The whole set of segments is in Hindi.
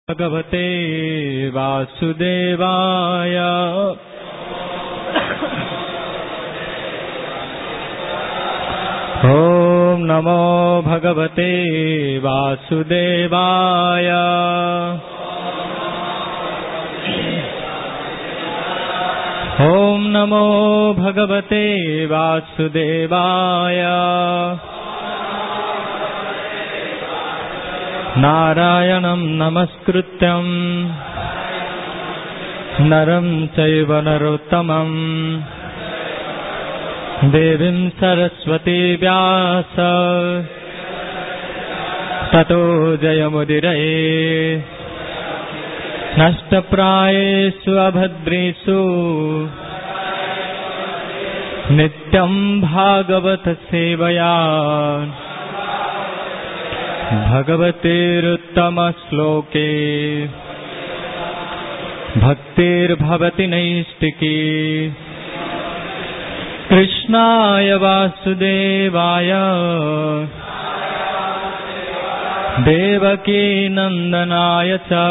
भगवते वासुदेवाय। ओम नमो भगवते वासुदेवाय। ओम नमो भगवते वासुदेवाय। नारायणं नमस्कृत्यं नरं चैव नरोत्तमं देवीं सरस्वती व्यास ततो जयमुदीरये। नष्टप्रायेषु अभद्रेषु नित्यं भागवत सेवया भगवतेरुत्तम श्लोके भक्तिर्भवति नैष्टिकी। कृष्णाय वासुदेवाय देवकी नंदनाय च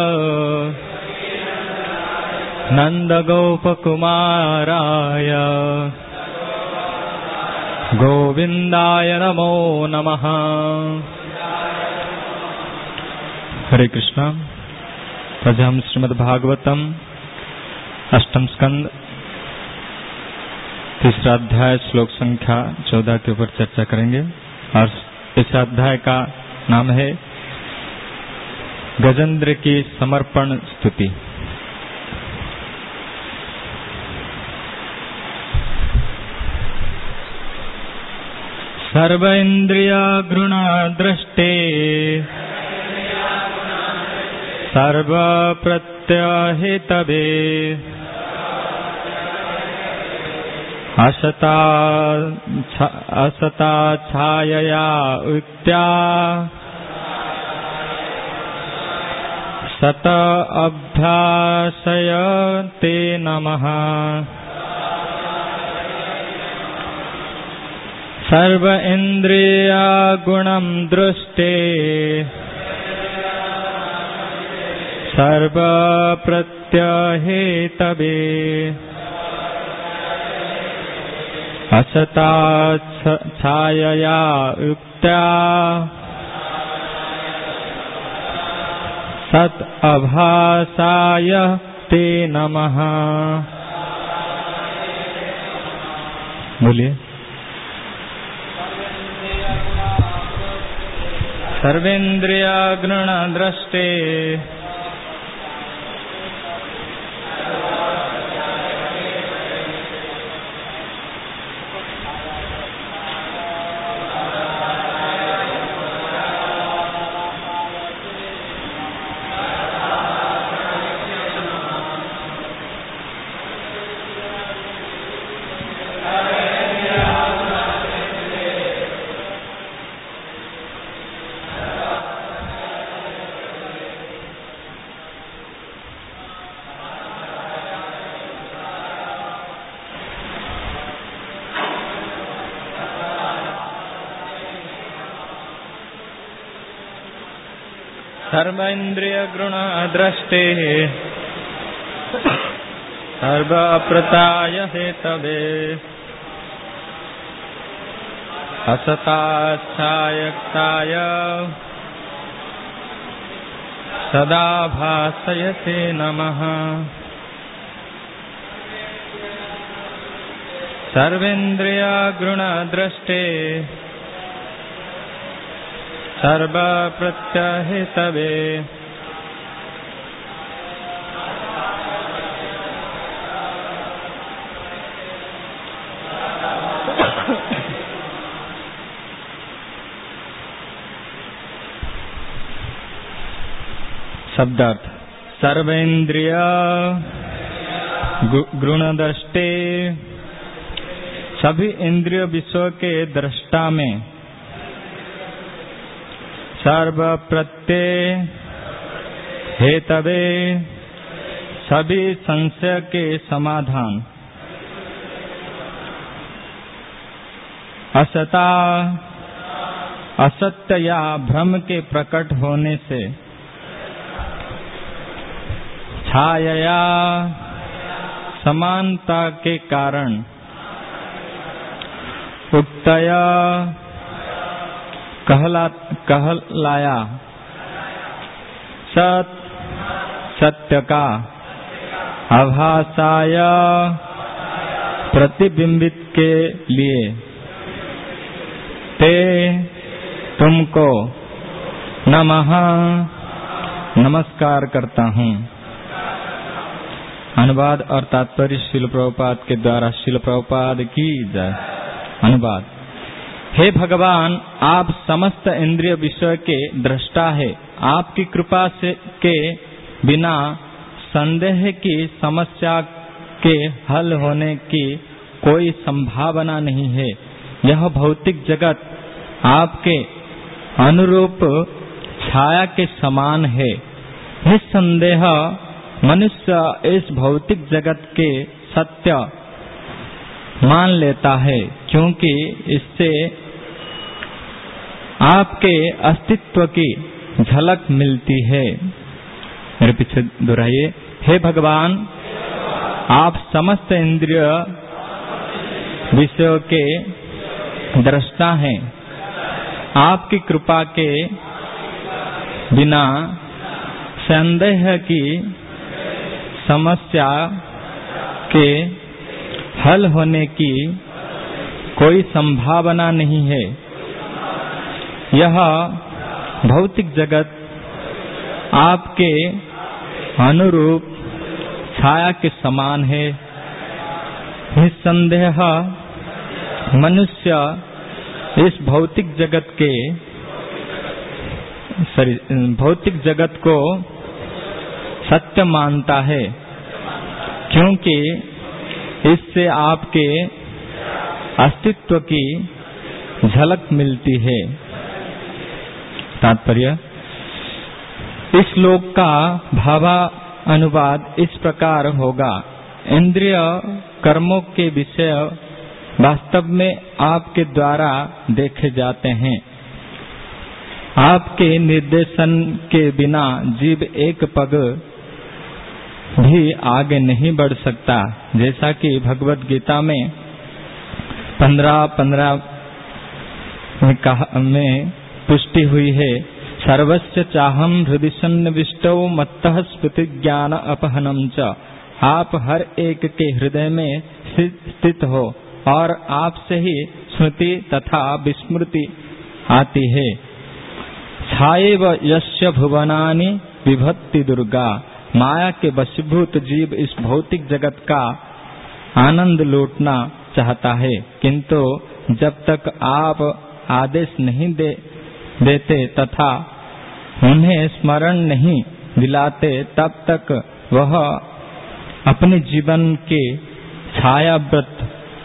नंदगोपकुमाराय गोविंदाय नमो नमः। हरे कृष्णा। आज हम श्रीमद् भागवतम अष्टम स्कंद तीसरा अध्याय श्लोक संख्या 14 के ऊपर चर्चा करेंगे और इस अध्याय का नाम है गजेंद्र की समर्पण स्तुति। सर्व इंद्रिया घृणा दृष्टे सर्व प्रत्यहितवे असता छायया उक्त्या सत अभ्यासय ते नमः। सर्व इंद्रिया गुणं दृष्टे सर्व प्रत्यहेतवे असता छायया उक्त्या सत अभासाय ते नमः। बोलिए। सर्वेन्द्रिया गृण दृष्टे सर्वेन्द्रिय गुण दृष्टे सर्व प्रताय हेतवे असताच्छायक्ताय सदा भासयते नमः। सर्वेन्द्रिय गुण दृष्टे सर्व प्रत्यहितवे शब्दार्थ सर्वेन्द्रिय गुणदृष्टे सभी इंद्रिय विषय के दृष्टा में सर्व प्रत्यय हेतवे सभी संशय के समाधान असता असत्य या भ्रम के प्रकट होने से छाया समानता के कारण उक्तया कहलाया सत्य का आभासाय प्रतिबिंबित के लिए ते तुमको नमः नमस्कार करता हूँ। अनुवाद और तात्पर्य श्रील प्रभुपाद के द्वारा श्रील प्रभुपाद की जय। अनुवाद। हे भगवान, आप समस्त इंद्रिय विषय के दृष्टा है। आपकी कृपा से के बिना संदेह की समस्या के हल होने की कोई संभावना नहीं है। यह भौतिक जगत आपके अनुरूप छाया के समान है। निस्संदेह मनुष्य इस भौतिक जगत के सत्य मान लेता है, क्योंकि इससे आपके अस्तित्व की झलक मिलती है। मेरे पीछे दोहराइए। हे भगवान, आप समस्त इंद्रिय विषयों के दृष्टा हैं। आपकी कृपा के बिना संदेह की समस्या के हल होने की कोई संभावना नहीं है। यह भौतिक जगत आपके अनुरूप छाया के समान है। निस्संदेह मनुष्य इस भौतिक जगत को सत्य मानता है, क्योंकि इससे आपके अस्तित्व की झलक मिलती है। तात्पर्य। इस श्लोक का भावानुवाद इस प्रकार होगा। इंद्रिय कर्मों के विषय वास्तव में आपके द्वारा देखे जाते हैं। आपके निर्देशन के बिना जीव एक पग भी आगे नहीं बढ़ सकता, जैसा कि भगवत गीता में 15:15 में पुष्टि हुई है। सर्वस्य चाहम हृदि सन्निविष्टौ मत्तः स्मृति ज्ञान अपहनम च। आप हर एक के हृदय में स्थित हो और आपसे ही स्मृति तथा विस्मृति आती है। छाएव यस्य भुवनानि विभक्ति दुर्गा। माया के वशीभूत जीव इस भौतिक जगत का आनंद लूटना चाहता है, किंतु जब तक आप आदेश नहीं देते तथा उन्हें स्मरण नहीं दिलाते, तब तक वह अपने जीवन के छायाव्रत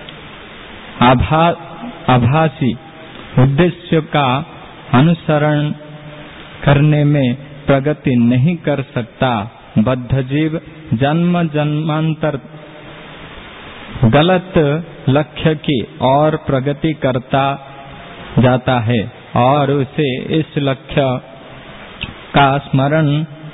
आभासी उद्देश्य का अनुसरण करने में प्रगति नहीं कर सकता। बद्ध जीव जन्म जन्मांतर गलत लक्ष्य की ओर प्रगति करता जाता है और उसे इस लक्ष्य का स्मरण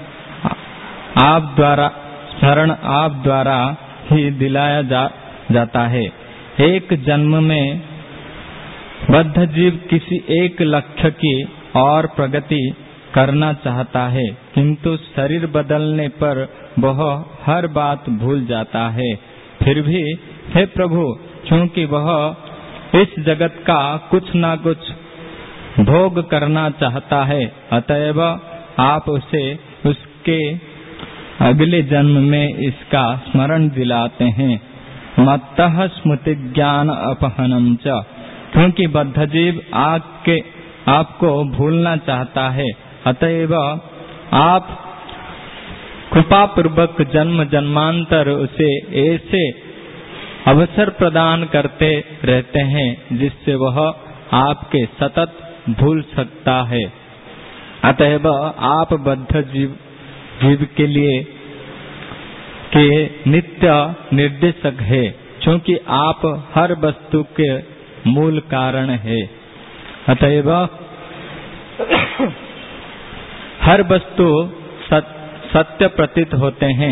आप द्वारा ही दिलाया जाता है। एक जन्म में बद्ध जीव किसी एक लक्ष्य की और प्रगति करना चाहता है, किंतु शरीर बदलने पर वह हर बात भूल जाता है। फिर भी हे प्रभु, क्योंकि वह इस जगत का कुछ न कुछ भोग करना चाहता है, अतएव आप उसे उसके अगले जन्म में इसका स्मरण दिलाते हैं। मत्तः स्मृति ज्ञान अपहनम च। क्योंकि बद्ध जीव आपको भूलना चाहता है, अतएव आप कृपा पूर्वक जन्म जन्मांतर उसे ऐसे अवसर प्रदान करते रहते हैं जिससे वह आपके सतत भूल सकता है। अतएव आप बद्ध जीव के लिए के नित्य निर्देशक है, क्योंकि आप हर वस्तु के मूल कारण है। अतएव हर वस्तु सत्य प्रतीत होते हैं।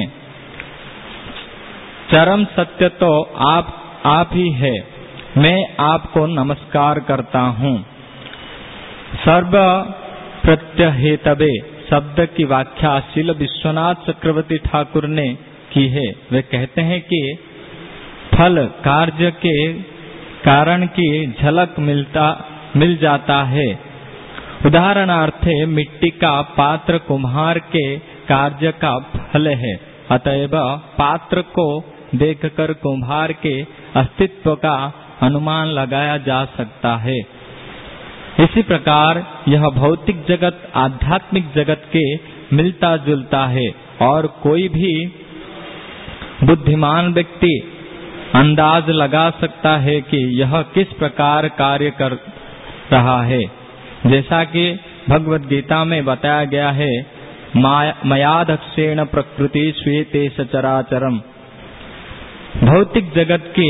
चरम सत्य तो आप ही है। मैं आपको नमस्कार करता हूँ। सर्व प्रत्यहेतवे शब्द की व्याख्या श्रील विश्वनाथ चक्रवर्ती ठाकुर ने की है। वे कहते हैं कि फल कार्य के कारण की झलक मिल जाता है। उदाहरणार्थ मिट्टी का पात्र कुम्हार के कार्य का फल है। अतएव पात्र को देखकर कुम्हार के अस्तित्व का अनुमान लगाया जा सकता है। इसी प्रकार यह भौतिक जगत आध्यात्मिक जगत के मिलता जुलता है और कोई भी बुद्धिमान व्यक्ति अंदाज लगा सकता है कि यह किस प्रकार कार्य कर रहा है। जैसा कि भगवद गीता में बताया गया है, मयादक्षेण प्रकृति श्वेते सचराचरम। भौतिक जगत की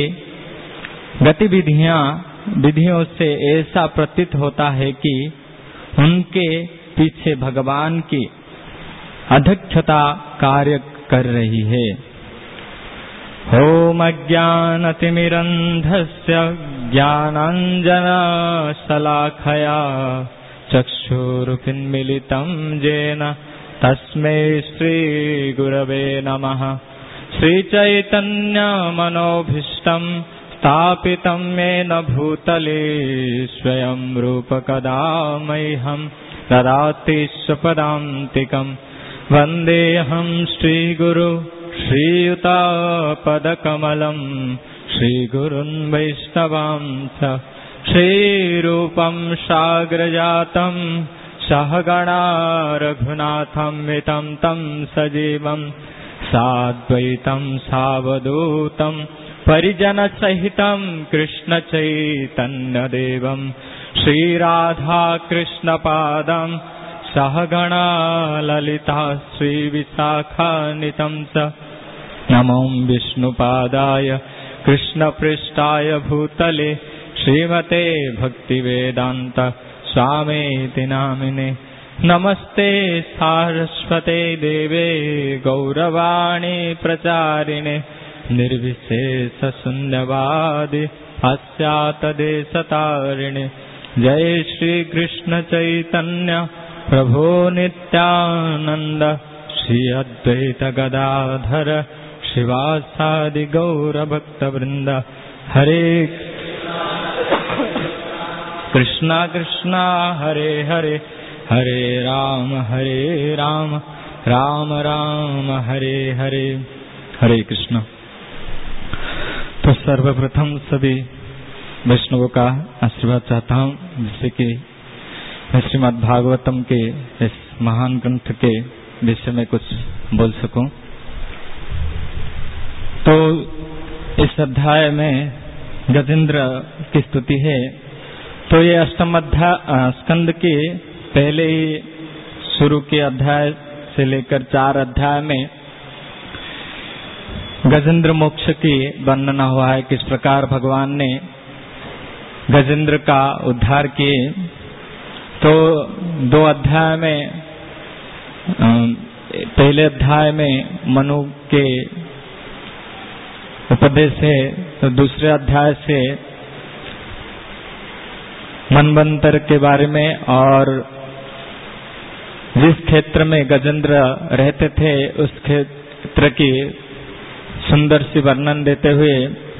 विधियों से ऐसा प्रतीत होता है कि उनके पीछे भगवान की अध्यक्षता कार्य कर रही है। ओम अज्ञानतिमिरन्धस्य ज्ञानाञ्जनशलाखया चक्षुरुन्मीलितं येन तस्मै श्रीगुरवे नमः। श्रीचैतन्यमनोभीष्टं स्थापितं येन भूतले स्वयं रूपकदा मह्यं ददाति स्वपदान्तिकं। वन्देऽहं श्रीगुरु श्रीयुतापदकमलं श्रीगुरुन् वैष्णवांश्च। श्रीरूपं साग्रजातं सहगणा रघुनाथान्वितं तं सजीवं साद्वैतं सावधूतं परिजनसहितं कृष्णचैतन्यदेवं श्रीराधाकृष्णपादं सहगणा ललिता श्रीविशाखान्वितं च। नमो विष्णुपादाय कृष्णपृष्ठाय भूतले श्रीमते भक्तिवेदांत स्वामीति नामिने। नमस्ते सारस्वते देवे गौरवाणी प्रचारिणे निर्विशेष शून्यवादी पाश्चात्यदेशतारिणे। जय श्री कृष्ण चैतन्य प्रभो नित्यानंद श्री अद्वैत गदाधर शिवासादि गौर भक्त वृंद। हरे कृष्णा कृष्णा हरे हरे हरे राम राम राम हरे हरे। हरे कृष्ण। तो सर्वप्रथम सभी वैष्णवों का आशीर्वाद चाहता हूँ, जिससे कि मैं श्रीमद् भागवतम के इस महान ग्रंथ के विषय में कुछ बोल सकूं। तो इस अध्याय में गजेंद्र की स्तुति है। तो ये अष्टम स्कंद के पहले ही शुरू के अध्याय से लेकर 4 अध्याय में गजेंद्र मोक्ष की वर्णना हुआ है। किस प्रकार भगवान ने गजेंद्र का उद्धार किए। तो 2 अध्याय में पहले अध्याय में मनु के उपदेश है, तो दूसरे अध्याय से मनवंतर के बारे में और जिस क्षेत्र में गजेंद्र रहते थे उस क्षेत्र की सुंदर सी वर्णन देते हुए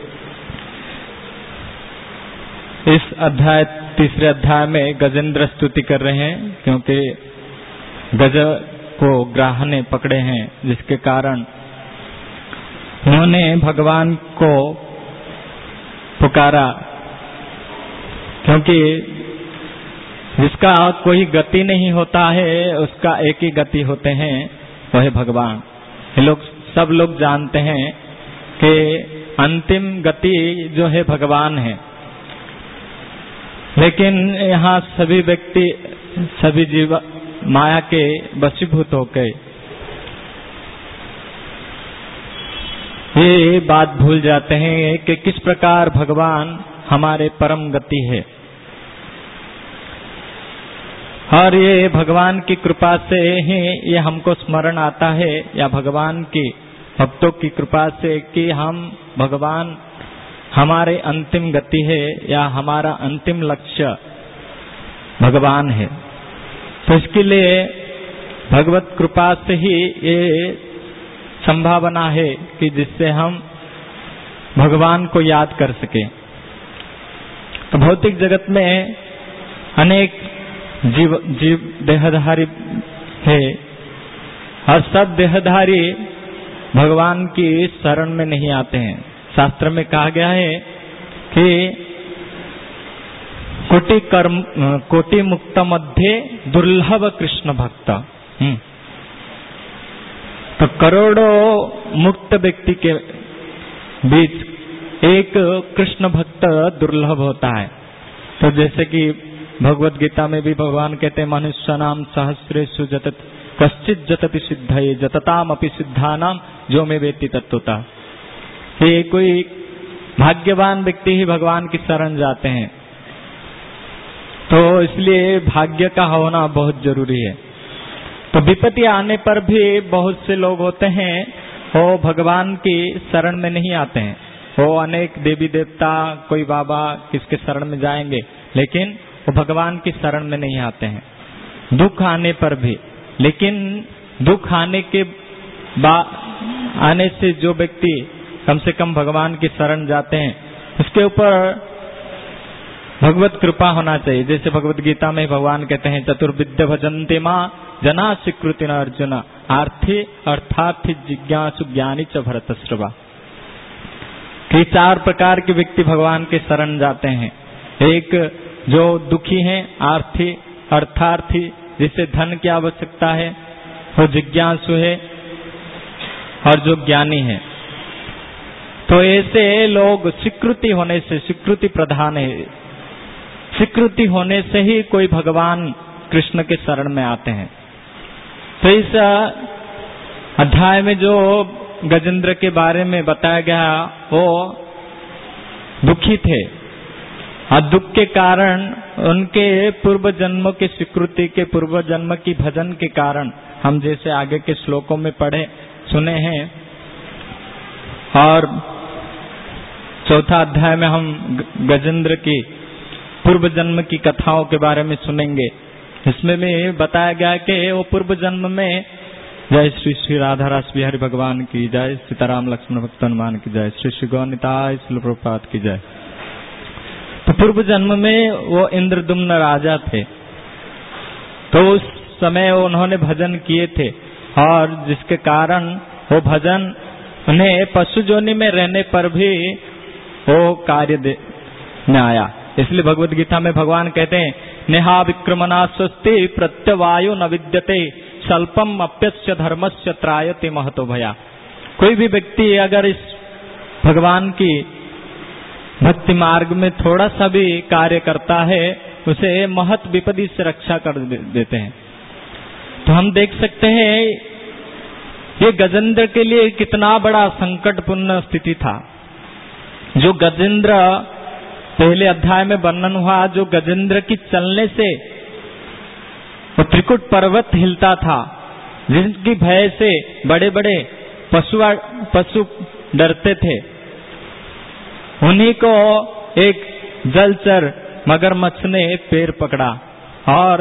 इस अध्याय तीसरे अध्याय में गजेंद्र स्तुति कर रहे हैं, क्योंकि गज को ग्राह ने पकड़े हैं, जिसके कारण उन्होंने भगवान को पुकारा। क्योंकि जिसका कोई गति नहीं होता है उसका एक ही गति होते हैं, वह है भगवान। सब लोग जानते हैं कि अंतिम गति जो है भगवान है, लेकिन यहाँ सभी व्यक्ति सभी जीव माया के वशीभूत हो गए। ये बात भूल जाते हैं कि किस प्रकार भगवान हमारे परम गति है। और ये भगवान की कृपा से ही ये हमको स्मरण आता है, या भगवान की भक्तों की कृपा से, कि हम भगवान हमारे अंतिम गति है या हमारा अंतिम लक्ष्य भगवान है। तो इसके लिए भगवत कृपा से ही ये संभावना है कि जिससे हम भगवान को याद कर सके। तो भौतिक जगत में अनेक जीव देहधारी है, और सब देहधारी भगवान की शरण में नहीं आते हैं। शास्त्र में कहा गया है कि कोटि मुक्त मध्य दुर्लभ कृष्ण भक्त। तो करोड़ों मुक्त व्यक्ति के बीच एक कृष्ण भक्त दुर्लभ होता है। तो जैसे कि भगवत गीता में भी भगवान कहते हैं, मनुष्य नाम सहस्रेषु जतत कश्चित जतति सिद्धये जतताम अपि सिद्धानाम जो में वेति तत्वता। ये कोई भाग्यवान व्यक्ति ही भगवान की शरण जाते हैं। तो इसलिए भाग्य का होना बहुत जरूरी है। तो विपत्ति आने पर भी बहुत से लोग होते हैं वो भगवान की शरण में नहीं आते हैं। वो अनेक देवी देवता, कोई बाबा किसके शरण में जाएंगे, लेकिन वो भगवान की शरण में नहीं आते हैं दुख आने पर भी। लेकिन दुख आने के आने से जो व्यक्ति कम से कम भगवान की शरण जाते हैं, उसके ऊपर भगवत कृपा होना चाहिए। जैसे भगवत गीता में भगवान कहते हैं, चतुर्विद्य भजन्ते मां जना स्वीकृति न अर्जुन आर्थी अर्थार्थी जिज्ञासु ज्ञानी च भरतश्रवा। कि 4 प्रकार के व्यक्ति भगवान के शरण जाते हैं। एक जो दुखी हैं, आर्थी अर्थार्थी जिसे धन की आवश्यकता है, वो जिज्ञासु है, और जो ज्ञानी है। तो ऐसे लोग स्वीकृति होने से, स्वीकृति प्रधान है, स्वीकृति होने से ही कोई भगवान कृष्ण के शरण में आते हैं। तो इस अध्याय में जो गजेंद्र के बारे में बताया गया, वो दुखी थे, और दुख के कारण उनके पूर्व जन्मों के स्वीकृति के, पूर्व जन्म की भजन के कारण, हम जैसे आगे के श्लोकों में पढ़े सुने हैं। और 4था अध्याय में हम गजेंद्र की पूर्व जन्म की कथाओं के बारे में सुनेंगे। इसमें भी बताया गया कि वो पूर्व जन्म में, जय श्री श्री राधा रास बिहारी भगवान की जय, सीताराम लक्ष्मण भक्त हनुमान की जय, श्री श्री गौनिताय श्रील प्रभुपाद की जय। तो पूर्व जन्म में वो इंद्रदुम्न राजा थे। तो उस समय उन्होंने भजन किए थे, और जिसके कारण वो भजन उन्हें पशु जोनि में रहने पर भी वो कार्य में आया। इसलिए भगवत गीता में भगवान कहते हैं, नेहा विक्रमणा स्वस्ति प्रत्यवायु न विद्यते स्वल्पम अप्यस्य धर्मस्य त्रायते महतो भया। कोई भी व्यक्ति अगर इस भगवान की भक्ति मार्ग में थोड़ा सा भी कार्य करता है, उसे महत विपत्ति से रक्षा कर देते हैं। तो हम देख सकते हैं ये गजेंद्र के लिए कितना बड़ा संकटपूर्ण स्थिति था। जो गजेंद्र पहले अध्याय में वर्णन हुआ, जो गजेंद्र की चलने से वो त्रिकुट पर्वत हिलता था, जिसकी भय से बड़े बड़े पशु डरते थे, उन्हीं को एक जलचर मगरमच्छ ने पैर पकड़ा, और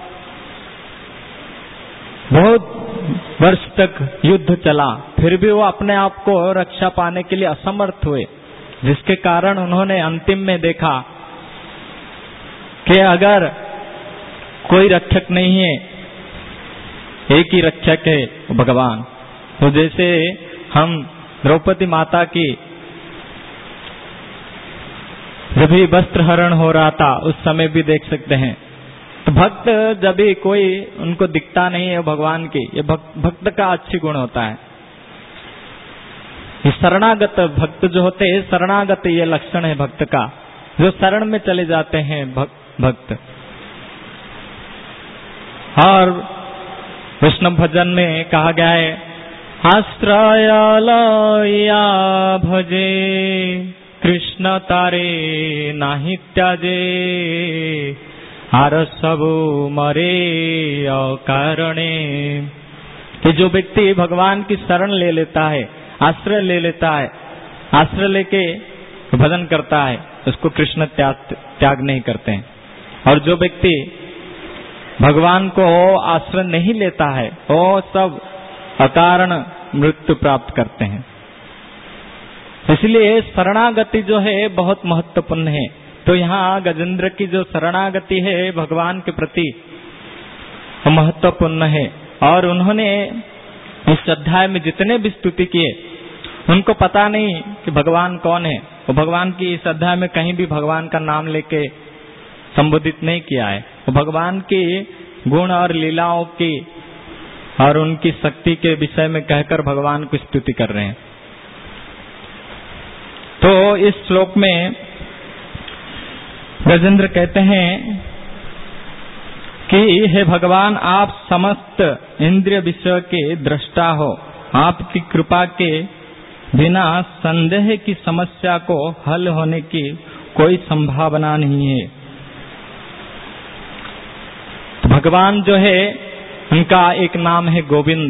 बहुत वर्ष तक युद्ध चला, फिर भी वो अपने आप को रक्षा पाने के लिए असमर्थ हुए, जिसके कारण उन्होंने अंतिम में देखा कि अगर कोई रक्षक नहीं है, एक ही रक्षक है भगवान। तो जैसे हम द्रौपदी माता की जब भी वस्त्र हरण हो रहा था, उस समय भी देख सकते हैं। तो भक्त जब भी कोई उनको दिखता नहीं है भगवान की, ये भक्त का अच्छी गुण होता है। ये शरणागत भक्त जो होते हैं, शरणागत ये लक्षण है भक्त का, जो शरण में चले जाते हैं भक्त। और वैष्णव भजन में कहा गया है, आश्रयालया भजे कृष्ण तारे नाही त्याजे आर सबु मरे अकारणे। कि जो व्यक्ति भगवान की शरण ले लेता है, आश्रय ले लेता है, आश्रय लेके भजन करता है, उसको कृष्ण त्याग नहीं करते हैं। और जो व्यक्ति भगवान को आश्रय नहीं लेता है वो सब अकारण मृत्यु प्राप्त करते हैं। इसलिए शरणागति जो है बहुत महत्वपूर्ण है। तो यहाँ गजेंद्र की जो शरणागति है भगवान के प्रति महत्वपूर्ण है। और उन्होंने इस अध्याय में जितने भी स्तुति किए, उनको पता नहीं कि भगवान कौन है। वो भगवान की इस अध्याय में कहीं भी भगवान का नाम लेके संबोधित नहीं किया है। वो भगवान की गुण और लीलाओं की और उनकी शक्ति के विषय में कहकर भगवान की स्तुति कर रहे हैं। तो इस श्लोक में गजेंद्र कहते हैं कि हे भगवान, आप समस्त इंद्रिय विषय के दृष्टा हो। आपकी कृपा के बिना संदेह की समस्या को हल होने की कोई संभावना नहीं है। तो भगवान जो है उनका एक नाम है गोविंद।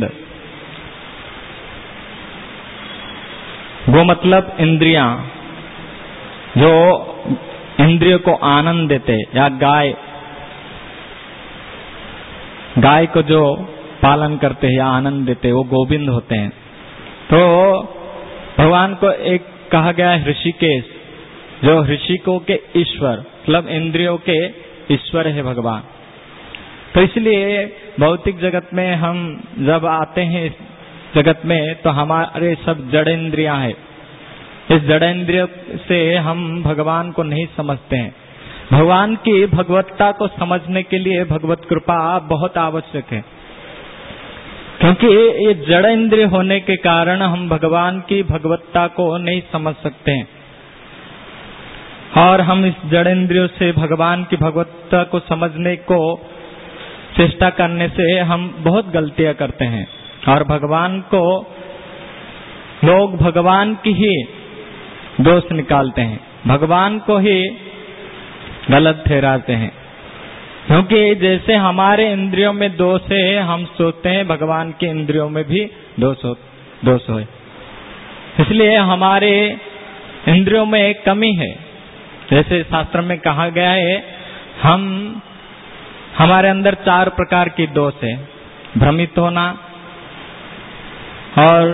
गो मतलब इंद्रियां, जो इंद्रियों को आनंद देते, या गाय को जो पालन करते हैं या आनंद देते, वो गोविंद होते हैं। तो भगवान को एक कहा गया है ऋषिकेश, जो ऋषिकों के ईश्वर, मतलब इंद्रियों के ईश्वर है भगवान। तो इसलिए भौतिक जगत में हम जब आते हैं इस जगत में, तो हमारे सब जड़ इंद्रियां हैं। इस जड़ इंद्रिय से हम भगवान को नहीं समझते हैं। भगवान की भगवत्ता को समझने के लिए भगवत कृपा बहुत आवश्यक है, क्योंकि ये जड़ इंद्रिय होने के कारण हम भगवान की भगवत्ता को नहीं समझ सकते हैं। और हम इस जड़ इंद्रियों से भगवान की भगवत्ता को समझने को चेष्टा करने से हम बहुत गलतियां करते हैं। और भगवान को लोग भगवान की ही दोष निकालते हैं, भगवान को ही गलत ठहराते हैं। क्योंकि जैसे हमारे इंद्रियों में दोष है, हम सोचते हैं भगवान के इंद्रियों में भी दोष हो। इसलिए हमारे इंद्रियों में एक कमी है। जैसे शास्त्र में कहा गया है, हमारे अंदर 4 प्रकार की दोष है। भ्रमित होना, और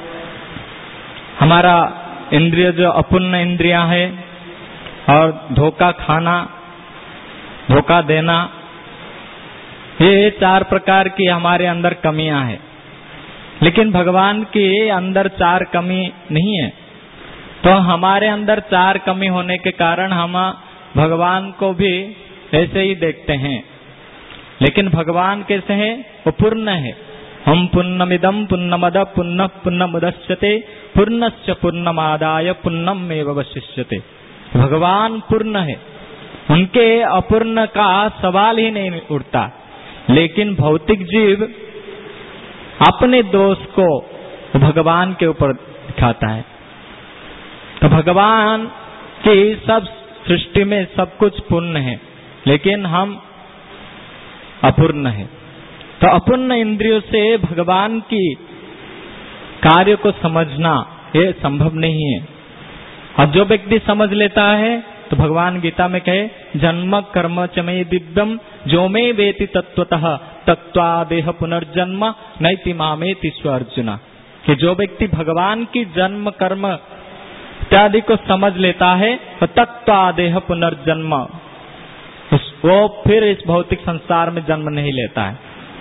हमारा इंद्रिय जो अपूर्ण इंद्रियां है, और धोखा खाना, धोखा देना, ये 4 प्रकार की हमारे अंदर कमियां हैं। लेकिन भगवान के अंदर 4 कमी नहीं है। तो हमारे अंदर 4 कमी होने के कारण हम भगवान को भी ऐसे ही देखते हैं। लेकिन भगवान कैसे हैं? वो पूर्ण है। हम पुण्यमिदं पुण्यमद पुण्य पुण्यमुदच्यते पूर्णस्य पूर्णमादाय पुण्यमेव अवशिष्यते। भगवान पूर्ण है, उनके अपूर्ण का सवाल ही नहीं उठता। लेकिन भौतिक जीव अपने दोष को भगवान के ऊपर दिखाता है। तो भगवान की सब सृष्टि में सब कुछ पूर्ण है, लेकिन हम अपूर्ण है। तो अपूर्ण इंद्रियों से भगवान की कार्य को समझना ये संभव नहीं है। और जो व्यक्ति समझ लेता है, तो भगवान गीता में कहे, जन्म कर्म च मे दिव्यम जो मे वेति तत्वतः तत्वा देह पुनर्जन्म नैति मामेति स्व अर्जुन। कि जो व्यक्ति भगवान की जन्म कर्म इत्यादि को समझ लेता है, तो तत्वा देह पुनर्जन्म, वो फिर इस भौतिक संसार में जन्म नहीं लेता है।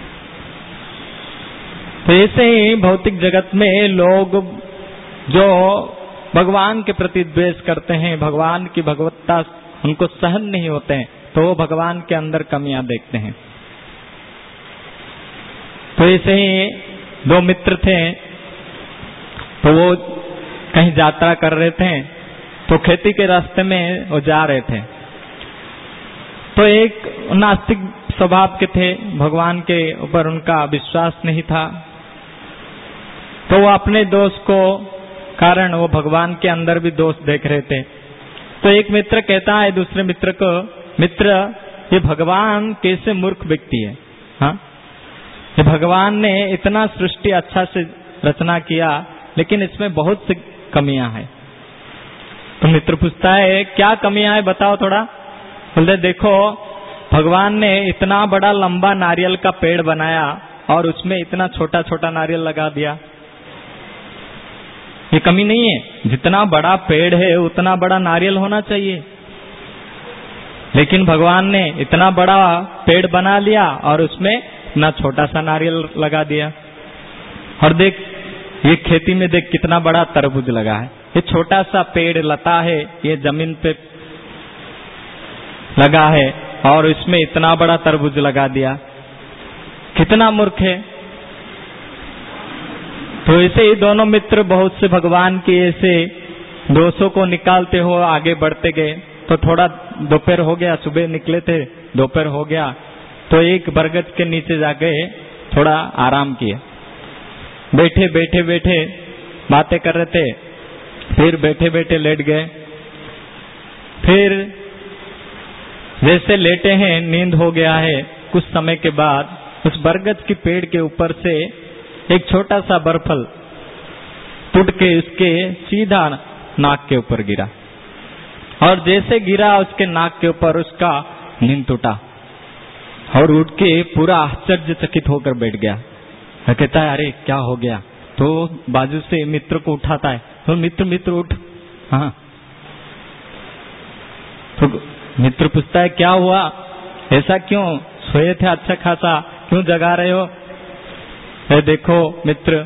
तो ऐसे ही भौतिक जगत में लोग जो भगवान के प्रति द्वेष करते हैं, भगवान की भगवत्ता उनको सहन नहीं होते हैं, तो वो भगवान के अंदर कमियां देखते हैं। तो ऐसे ही 2 मित्र थे, तो वो कहीं यात्रा कर रहे थे, तो खेती के रास्ते में वो जा रहे थे। तो एक नास्तिक स्वभाव के थे, भगवान के ऊपर उनका विश्वास नहीं था। तो वो अपने दोष को कारण वो भगवान के अंदर भी दोष देख रहे थे। तो एक मित्र कहता है दूसरे मित्र को, मित्र ये भगवान कैसे मूर्ख व्यक्ति है। हाँ, ये भगवान ने इतना सृष्टि अच्छा से रचना किया, लेकिन इसमें बहुत सी कमियां हैं। तो मित्र पूछता है क्या कमियां है बताओ थोड़ा। बोलते देखो, भगवान ने इतना बड़ा लंबा नारियल का पेड़ बनाया और उसमें इतना छोटा छोटा नारियल लगा दिया। ये कमी नहीं है, जितना बड़ा पेड़ है उतना बड़ा नारियल होना चाहिए, लेकिन भगवान ने इतना बड़ा पेड़ बना लिया और उसमें इतना छोटा सा नारियल लगा दिया। और देख ये खेती में देख कितना बड़ा तरबूज लगा है, ये छोटा सा पेड़ लता है, ये जमीन पे लगा है और इसमें इतना बड़ा तरबूज लगा दिया। कितना मूर्ख है। तो ऐसे ही दोनों मित्र बहुत से भगवान के ऐसे दोषों को निकालते हो आगे बढ़ते गए। तो थोड़ा दोपहर हो गया, सुबह निकले थे, दोपहर हो गया, तो एक बरगद के नीचे जाके थोड़ा आराम किए। बैठे बैठे बैठे बातें कर रहे थे, फिर बैठे बैठे लेट गए। फिर जैसे लेटे हैं, नींद हो गया है, कुछ समय के बाद उस बरगद की पेड़ के ऊपर से एक छोटा सा बरफल टूट के उसके सीधा नाक के ऊपर गिरा, और जैसे गिरा उसके नाक के ऊपर उसका नींद टूटा और उठ के पूरा आश्चर्यचकित होकर बैठ गया। कहता है अरे क्या हो गया। तो बाजू से मित्र को उठाता है, तो मित्र उठ। हाँ, तो मित्र पूछता है क्या हुआ, ऐसा क्यों, सोए थे अच्छा खासा, क्यों जगा रहे हो। देखो मित्र,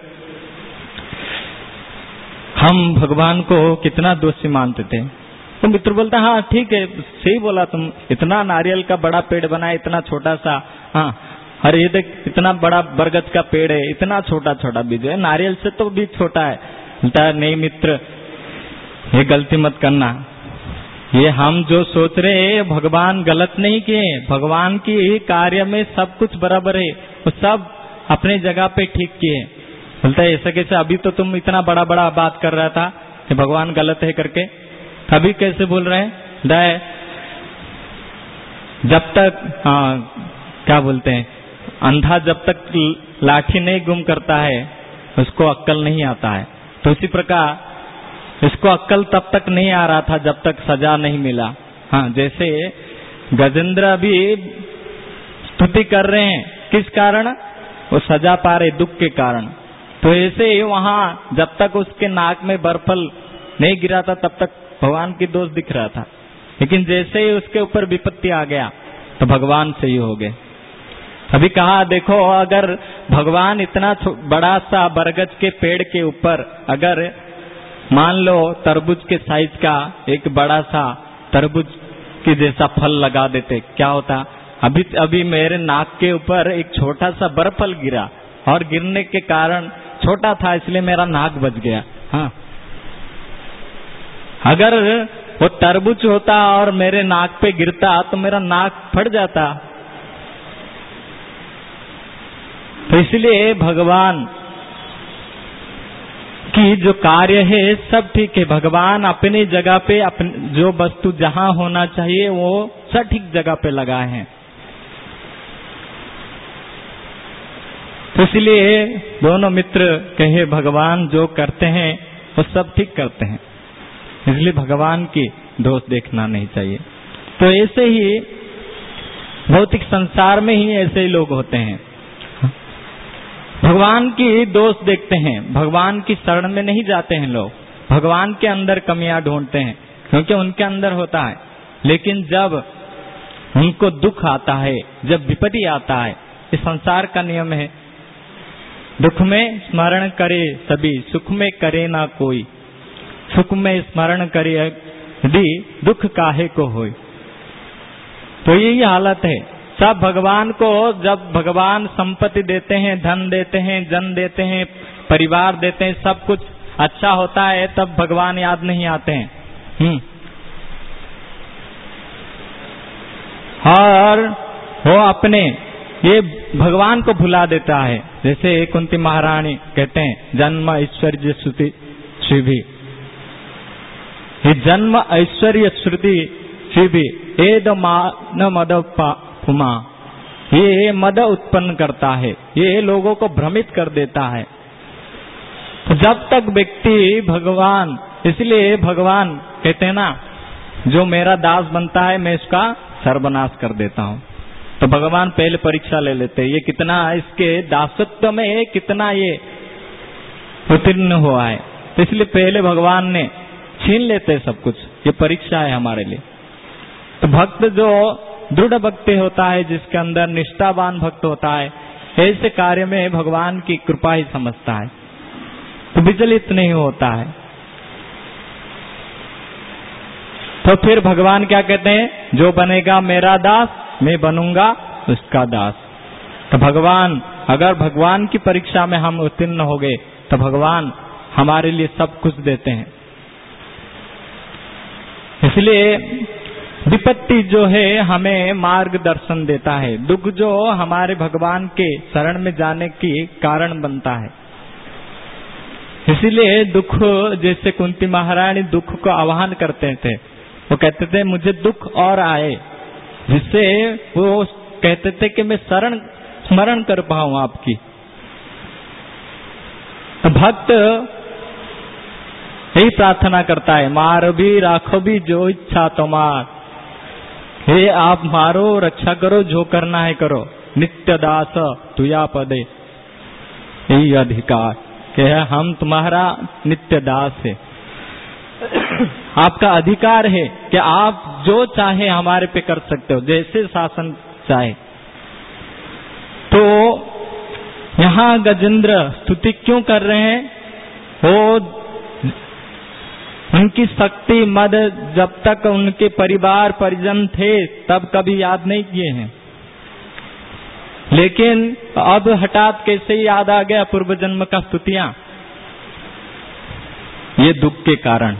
हम भगवान को कितना दोषी मानते थे। तो मित्र बोलता हाँ ठीक है, सही बोला तुम, इतना नारियल का बड़ा पेड़ बनाया, इतना छोटा सा। हाँ, अरे ये देख इतना बड़ा बरगद का पेड़ है, इतना छोटा छोटा बीज है, नारियल से तो बीज छोटा है। बोलता नहीं मित्र, ये गलती मत करना, ये हम जो सोच रहे हैं भगवान गलत नहीं किए, भगवान की कार्य में सब कुछ बराबर है, वो सब अपने जगह पे ठीक किए। बोलता है ऐसा कैसे, अभी तो तुम इतना बड़ा बड़ा बात कर रहा था कि भगवान गलत है करके, अभी कैसे बोल रहे हैं। जब तक क्या बोलते हैं, अंधा जब तक लाठी नहीं गुम करता है उसको अक्कल नहीं आता है। तो इसी प्रकार इसको अक्कल तब तक नहीं आ रहा था जब तक सजा नहीं मिला। हाँ, जैसे गजेंद्र भी स्तुति कर रहे हैं, किस कारण, वो सजा पा रहे दुख के कारण। तो ऐसे ही वहां जब तक उसके नाक में बर्फल नहीं गिरा था तब तक भगवान की दोष दिख रहा था, लेकिन जैसे ही उसके ऊपर विपत्ति आ गया तो भगवान सही हो गए। अभी कहा देखो, अगर भगवान इतना बड़ा सा बरगद के पेड़ के ऊपर अगर मान लो तरबूज के साइज का एक बड़ा सा तरबूज के जैसा फल लगा देते, क्या होता। अभी मेरे नाक के ऊपर एक छोटा सा बरफल गिरा और गिरने के कारण छोटा था इसलिए मेरा नाक बच गया। हाँ, अगर वो तरबूज होता और मेरे नाक पे गिरता तो मेरा नाक फट जाता। तो इसलिए भगवान की जो कार्य है सब ठीक है, भगवान अपनी जगह पे जो वस्तु जहां होना चाहिए वो सटीक जगह पे लगाए हैं। तो इसलिए दोनों मित्र कहे भगवान जो करते हैं वो सब ठीक करते हैं, इसलिए भगवान की दोष देखना नहीं चाहिए। तो ऐसे ही भौतिक संसार में ही ऐसे ही लोग होते हैं, भगवान की दोष देखते हैं, भगवान की शरण में नहीं जाते हैं लोग, भगवान के अंदर कमियां ढूंढते हैं क्योंकि उनके अंदर होता है। लेकिन जब उनको दुख आता है, जब विपत्ति आता है, इस संसार का नियम है, दुख में स्मरण करे सभी, सुख में करे ना कोई, सुख में स्मरण करे यदि दुख काहे को होय। तो यही हालत है सब भगवान को, जब भगवान संपत्ति देते हैं, धन देते हैं, जन देते हैं, परिवार देते हैं, सब कुछ अच्छा होता है, तब भगवान याद नहीं आते हैं। और वो अपने ये भगवान को भुला देता है। जैसे कुंती महारानी कहते हैं जन्म ऐश्वर्य श्रुति श्री भी, ये जन्म ऐश्वर्य श्रुति श्री भी एद मान मद पुमा, ये मद उत्पन्न करता है, ये लोगों को भ्रमित कर देता है। तो जब तक व्यक्ति भगवान, इसलिए भगवान कहते हैं ना, जो मेरा दास बनता है मैं इसका सर्वनाश कर देता हूँ। तो भगवान पहले परीक्षा ले लेते हैं, ये कितना इसके दासत्व में कितना ये उत्तीर्ण हुआ है। तो इसलिए पहले भगवान ने छीन लेते हैं सब कुछ, ये परीक्षा है हमारे लिए। तो भक्त जो दृढ़ भक्ति होता है, जिसके अंदर निष्ठावान भक्त होता है, ऐसे कार्य में भगवान की कृपा ही समझता है, तो विचलित नहीं होता है। तो फिर भगवान क्या कहते हैं, जो बनेगा मेरा दास मैं बनूंगा उसका दास। तो भगवान, अगर भगवान की परीक्षा में हम उत्तीर्ण हो गए तो भगवान हमारे लिए सब कुछ देते हैं। इसलिए विपत्ति जो है हमें मार्गदर्शन देता है, दुख जो हमारे भगवान के शरण में जाने की कारण बनता है। इसीलिए दुख, जैसे कुंती महारानी दुख को आह्वान करते थे, वो कहते थे मुझे दुख और आए, जिससे वो कहते थे कि मैं स्मरण कर पाऊं आपकी। तो भक्त यही प्रार्थना करता है, मार भी राखो भी जो इच्छा तुम्हार, हे आप मारो रक्षा करो, जो करना है करो, नित्य दास तुया पदे, यही अधिकार कि हम तुम्हारा नित्य दास है। आपका अधिकार है कि आप जो चाहे हमारे पे कर सकते हो, जैसे शासन चाहे। तो यहाँ गजेंद्र स्तुति क्यों कर रहे हैं, वो उनकी शक्ति मद जब तक उनके परिवार परिजन थे तब कभी याद नहीं किए हैं, लेकिन अब हठात कैसे याद आ गया पूर्व जन्म का स्तुतियां, ये दुख के कारण।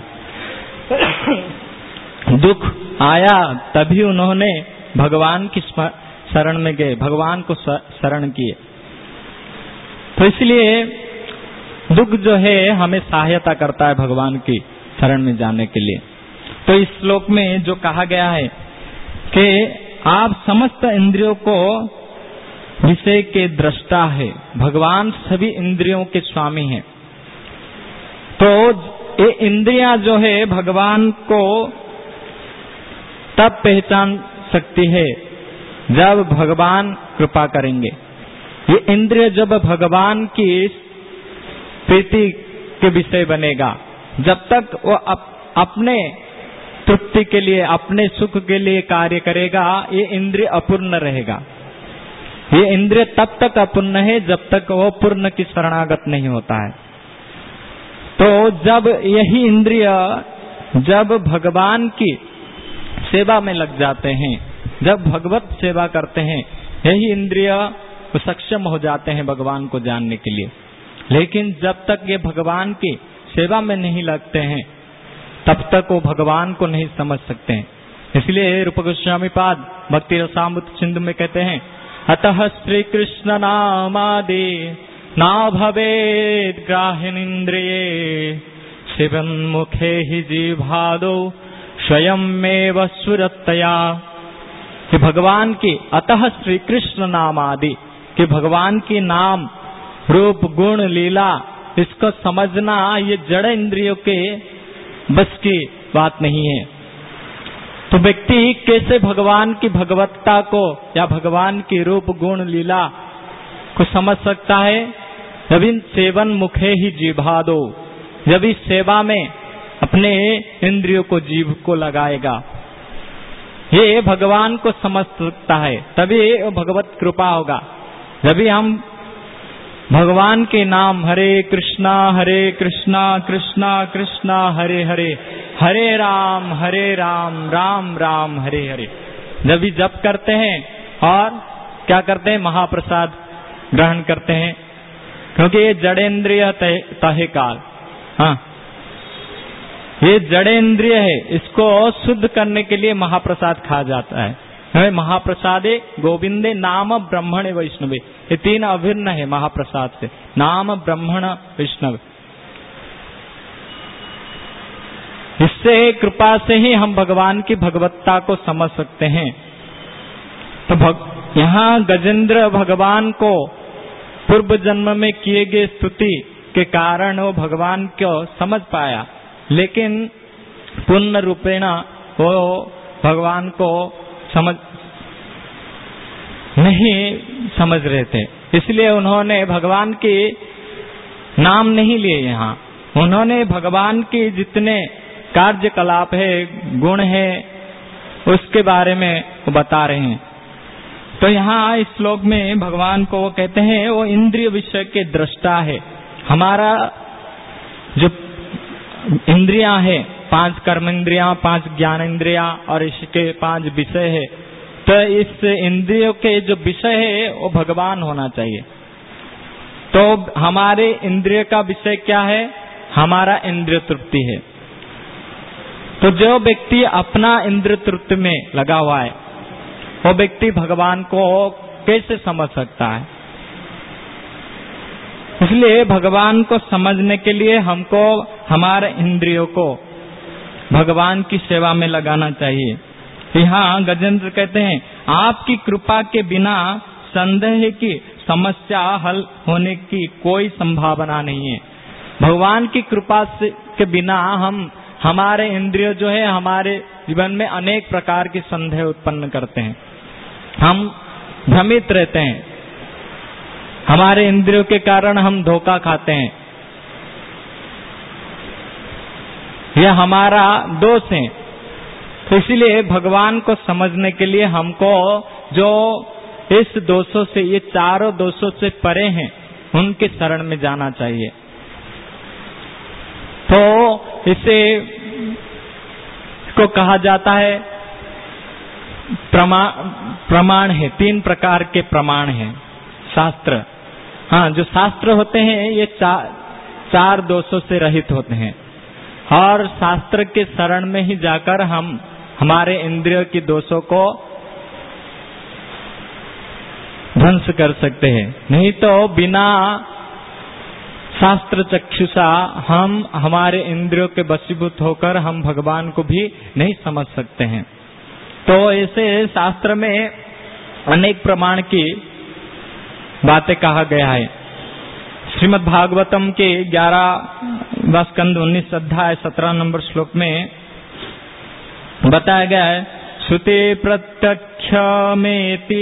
दुख आया तभी उन्होंने भगवान की शरण में गए, भगवान को शरण किए। तो इसलिए दुख जो है हमें सहायता करता है भगवान की शरण में जाने के लिए। तो इस श्लोक में जो कहा गया है कि आप समस्त इंद्रियों को विषय के दृष्टा है, भगवान सभी इंद्रियों के स्वामी हैं। तो ये इंद्रियां जो है भगवान को तब पहचान सकती है जब भगवान कृपा करेंगे। ये इंद्रिय जब भगवान की प्रीति के विषय बनेगा, जब तक वो अपने तृप्ति के लिए, अपने सुख के लिए कार्य करेगा, ये इंद्रिय अपूर्ण रहेगा। ये इंद्रिय तब तक अपूर्ण है जब तक वो पूर्ण की शरणागत नहीं होता है। तो जब यही इंद्रिय जब भगवान की सेवा में लग जाते हैं, जब भगवत सेवा करते हैं, यही इंद्रिय सक्षम हो जाते हैं भगवान को जानने के लिए। लेकिन जब तक ये भगवान की सेवा में नहीं लगते हैं तब तक वो भगवान को नहीं समझ सकते हैं। इसलिए रूप गोस्वामी पाद भक्ति रसामृत सिंधु में कहते हैं, अतः श्री कृष्ण नामादि ना भवेद ग्राह्यनिंद्रिये, शिवन्मुखे ही जीभादो स्वयमेव सुरतया। कि भगवान की अतः श्री कृष्ण नामादि, कि भगवान की नाम रूप गुण लीला इसको समझना ये जड़ इंद्रियों के बस की बात नहीं है। तो व्यक्ति कैसे भगवान की भगवत्ता को या भगवान की रूप गुण लीला को समझ सकता है, जब इन सेवन मुखे ही जीभा दो, जब इस सेवा में अपने इंद्रियों को जीभ को लगाएगा, ये भगवान को समझ सकता है, तभी भगवत कृपा होगा। जब हम भगवान के नाम हरे कृष्णा कृष्णा कृष्णा हरे हरे, हरे राम राम राम हरे हरे, जब भी जप करते हैं और क्या करते हैं, महाप्रसाद ग्रहण करते हैं, क्योंकि ये जड़ेंद्रिय तहे काल, हाँ ये जड़ेंद्रिय है, इसको शुद्ध करने के लिए महाप्रसाद खा जाता है। महाप्रसादे गोविंदे नाम ब्रह्मणे वैष्णवे, ये तीन अभिन्न है महाप्रसाद से, नाम ब्रह्मण वैष्णव। इससे कृपा से ही हम भगवान की भगवत्ता को समझ सकते हैं। तो यहाँ गजेंद्र भगवान को पूर्व जन्म में किए गए स्तुति के कारण वो भगवान को समझ पाया, लेकिन पूर्ण रूपेण वो भगवान को नहीं समझ रहे थे, इसलिए उन्होंने भगवान के नाम नहीं लिए। यहाँ उन्होंने भगवान के जितने कार्यकलाप है, गुण है, उसके बारे में वो बता रहे हैं। तो यहाँ इस श्लोक में भगवान को वो कहते हैं वो इंद्रिय विषय के दृष्टा है। हमारा जो इंद्रियां है, 5 कर्म इंद्रियां, 5 ज्ञान इंद्रियां और इसके 5 विषय है, तो इस इंद्रियों के जो विषय है वो भगवान होना चाहिए। तो हमारे इंद्रिय का विषय क्या है? हमारा इंद्रिय तृप्ति है। तो जो व्यक्ति अपना इंद्रिय तृप्ति में लगा हुआ है, वो व्यक्ति भगवान को कैसे समझ सकता है? इसलिए भगवान को समझने के लिए हमको हमारे इंद्रियों को भगवान की सेवा में लगाना चाहिए। यहाँ गजेंद्र कहते हैं आपकी कृपा के बिना संदेह की समस्या हल होने की कोई संभावना नहीं है। भगवान की कृपा के बिना हमारे इंद्रिय जो है हमारे जीवन में अनेक प्रकार की संदेह उत्पन्न करते हैं, हम भ्रमित रहते हैं, हमारे इंद्रियों के कारण हम धोखा खाते हैं, यह हमारा दोष है। तो इसलिए भगवान को समझने के लिए हमको जो इस दोषों से, ये चारों दोषों से परे हैं, उनके शरण में जाना चाहिए। तो इसको कहा जाता है प्रमाण है। 3 प्रकार के प्रमाण हैं शास्त्र। हाँ, जो शास्त्र होते हैं ये 4 दोषों से रहित होते हैं, और शास्त्र के शरण में ही जाकर हम हमारे इंद्रियों की दोषों को ध्वंस कर सकते हैं। नहीं तो बिना शास्त्र चक्षुषा हम हमारे इंद्रियों के वशीभूत होकर हम भगवान को भी नहीं समझ सकते हैं। तो ऐसे शास्त्र में अनेक प्रमाण की बातें कहा गया है। श्रीमद् भागवतम के 11वां स्कंद 19 अध्याय 17 नंबर श्लोक में बताया गया है, श्रुति प्रत्यक्षमेति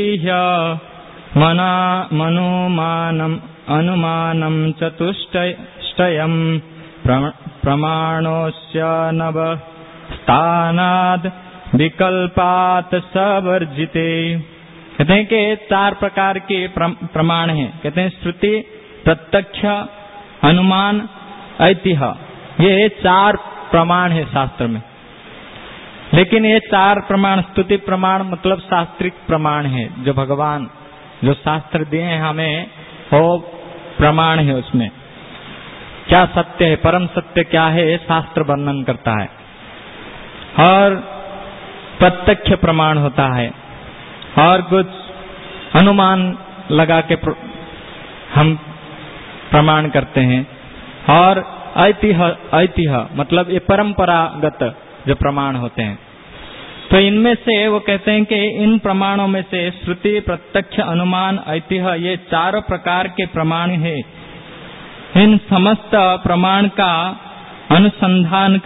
मनोमानम अनुमानम चतुष्टयम प्रमाणोस्य नव स्थानाद विकल्पात सवर्जिते। कहते हैं कि 4 प्रकार के प्रमाण हैं। कहते हैं श्रुति, प्रत्यक्ष, अनुमान, ऐतिह्य, ये 4 प्रमाण है शास्त्र में। लेकिन ये 4 प्रमाण, स्तुति प्रमाण मतलब शास्त्रिक प्रमाण है, जो भगवान जो शास्त्र दिए हैं हमें, वो प्रमाण है। उसमें क्या सत्य है, परम सत्य क्या है, शास्त्र वर्णन करता है। और प्रत्यक्ष प्रमाण होता है, और कुछ अनुमान लगा के हम प्रमाण करते हैं, और ऐतिह्य मतलब ये परंपरागत जो प्रमाण होते हैं। तो इनमें से वो कहते हैं कि इन प्रमाणों में से श्रुति, प्रत्यक्ष, अनुमान, ऐतिह्य, ये 4 प्रकार के प्रमाण हैं। इन समस्त प्रमाण का अनुसंधान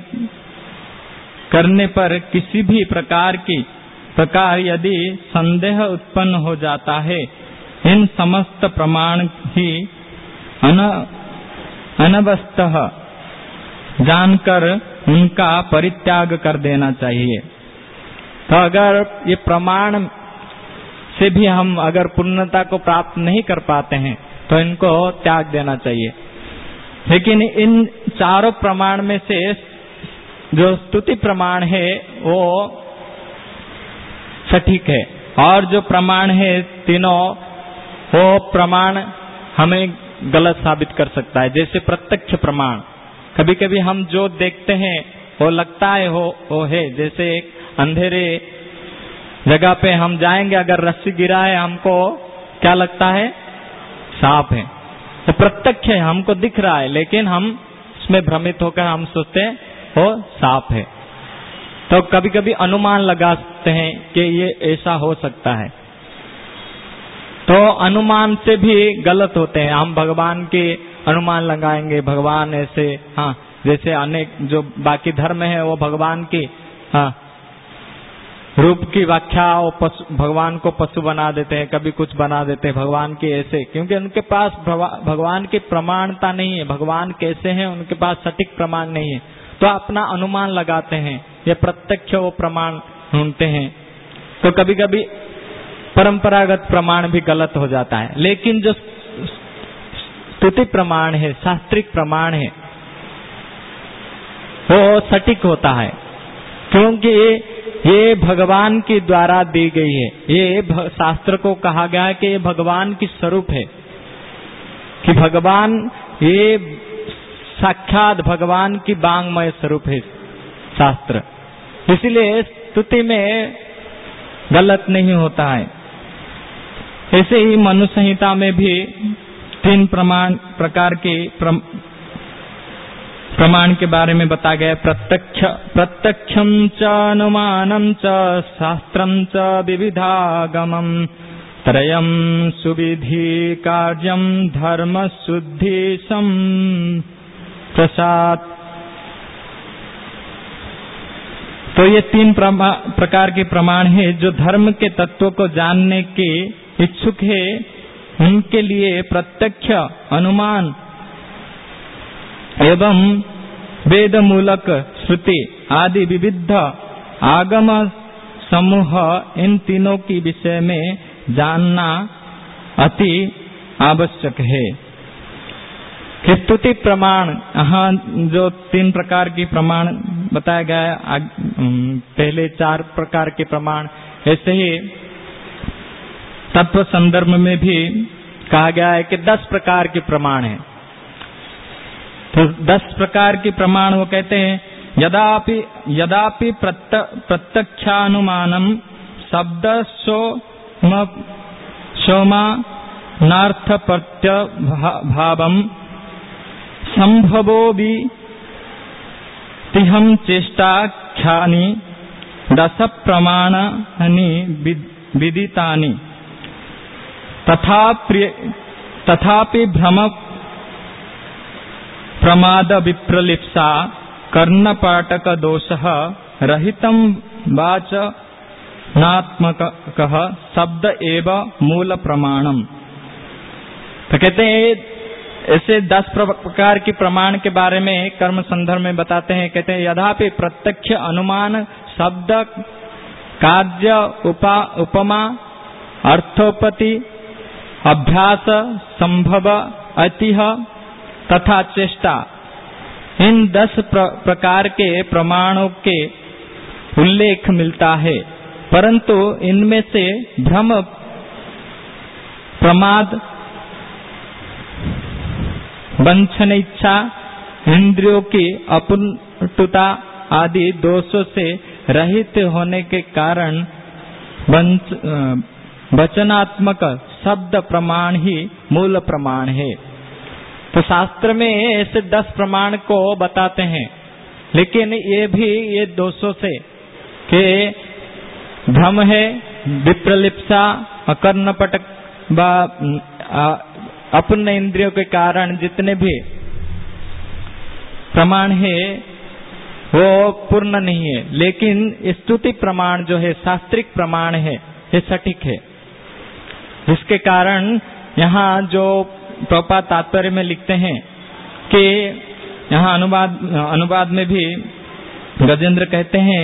करने पर किसी भी प्रकार यदि संदेह उत्पन्न हो जाता है, इन समस्त प्रमाण ही अनवस्थः जानकर उनका परित्याग कर देना चाहिए। तो अगर ये प्रमाण से भी हम अगर पूर्णता को प्राप्त नहीं कर पाते हैं तो इनको त्याग देना चाहिए। लेकिन इन 4 प्रमाण में से जो स्तुति प्रमाण है वो सटीक है, और जो प्रमाण है तीनों, वो प्रमाण हमें गलत साबित कर सकता है। जैसे प्रत्यक्ष प्रमाण, कभी कभी हम जो देखते हैं वो लगता है वो है। जैसे एक अंधेरे जगह पे हम जाएंगे, अगर रस्सी गिरा है हमको क्या लगता है, सांप है। तो प्रत्यक्ष है, हमको दिख रहा है, लेकिन हम इसमें भ्रमित होकर हम सोचते हैं वो साफ है। तो कभी कभी अनुमान लगाते हैं कि ये ऐसा हो सकता है, तो अनुमान से भी गलत होते हैं। हम भगवान के अनुमान लगाएंगे, भगवान ऐसे, हाँ, जैसे अनेक जो बाकी धर्म है वो भगवान की, हाँ, रूप की व्याख्या, भगवान को पशु बना देते हैं, कभी कुछ बना देते हैं भगवान के ऐसे, क्योंकि उनके पास भगवान की प्रमाणता नहीं है। भगवान कैसे हैं उनके पास सटीक प्रमाण नहीं है, तो अपना अनुमान लगाते हैं या प्रत्यक्ष वो प्रमाण ढूंढते हैं। तो कभी कभी परंपरागत प्रमाण भी गलत हो जाता है, लेकिन जो स्तुति प्रमाण है, शास्त्रिक प्रमाण है, वो सटीक होता है, क्योंकि ये भगवान के द्वारा दी गई है। ये शास्त्र को कहा गया है कि ये भगवान की स्वरूप है, कि भगवान ये साक्षात भगवान की वांग्मय स्वरूप है शास्त्र, इसलिए स्तुति में गलत नहीं होता है। ऐसे ही मनु संहिता में भी 3 प्रकार के प्रमाण के बारे में बताया गया। प्रत्यक्षं च अनुमानं च शास्त्रं च विविधागमं त्रयं सुविधि कार्यं धर्म शुद्धि प्रसाद। तो ये 3 प्रकार के प्रमाण हैं जो धर्म के तत्वों को जानने के इच्छुक है उनके लिए प्रत्यक्ष, अनुमान एवं वेद मूलक श्रुति आदि विविध आगम समूह, इन तीनों की विषय में जानना अति आवश्यक है। स्तुति प्रमाण, यहाँ जो 3 प्रकार की प्रमाण बताया गया है, पहले 4 प्रकार के प्रमाण, ऐसे ही तत्व संदर्भ में भी कहा गया है कि 10 प्रकार के प्रमाण हैं। तो 10 प्रकार के प्रमाण वो कहते हैं, यदापि प्रत्यक्षानुमानम शब्द सोमानार्थ प्रत्यभावम संभवो भी तिहम चेष्टाख्यानि 10 प्रमाणानि विदितानि तथापि भ्रम प्रमाद विप्रलिप्सा कर्णपाटक दोषः रहितं वाचनात्मकः शब्द एव मूल प्रमाणम। तो कहते हैं ऐसे 10 प्रकार की प्रमाण के बारे में कर्म संदर्भ में बताते हैं। कहते हैं यद्यपि प्रत्यक्ष, अनुमान, शब्द, कार्य, उपमा, अर्थोपति, अभ्यास, संभव, ऐतिह्य तथा चेष्टा, इन 10 प्रकार के प्रमाणों के उल्लेख मिलता है, परंतु इनमें से भ्रम, प्रमाद, वंचन इच्छा, इंद्रियों की अपूर्णता आदि दोषों से रहित होने के कारण वचनात्मक शब्द प्रमाण ही मूल प्रमाण है। तो शास्त्र में ऐसे 10 प्रमाण को बताते हैं, लेकिन ये भी ये दोषों से कि भ्रम है, विप्रलिप्सा, अकर्णपटक, अपने इंद्रियों के कारण जितने भी प्रमाण है वो पूर्ण नहीं है। लेकिन स्तुति प्रमाण जो है, शास्त्रिक प्रमाण है, ये सटीक है। इसके कारण यहाँ जो प्रभुपाद तात्पर्य में लिखते हैं कि यहाँ अनुवाद में भी गजेंद्र कहते हैं,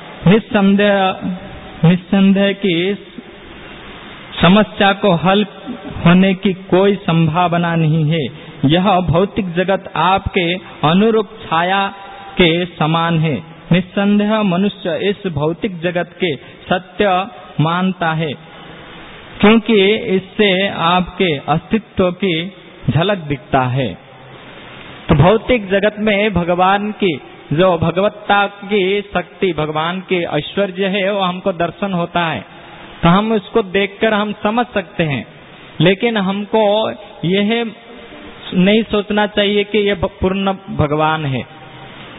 निस्संदेह की समस्या को हल होने की कोई संभावना नहीं है। यह भौतिक जगत आपके अनुरूप छाया के समान है। निस्संदेह मनुष्य इस भौतिक जगत के सत्य मानता है, क्योंकि इससे आपके अस्तित्व की झलक दिखता है। तो भौतिक जगत में भगवान की जो भगवत्ता की शक्ति, भगवान के ऐश्वर्य है, वो हमको दर्शन होता है, तो हम उसको देखकर हम समझ सकते हैं। लेकिन हमको यह नहीं सोचना चाहिए कि यह पूर्ण भगवान है,